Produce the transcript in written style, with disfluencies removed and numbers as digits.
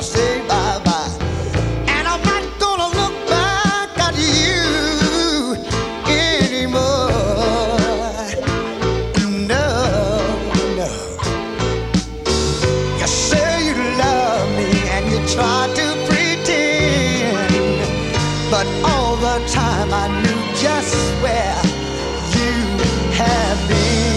gonna say bye-bye. And I'm not gonna look back at you anymore. No, no. You say you love me and you try to pretend, but all the time I knew just where you have been.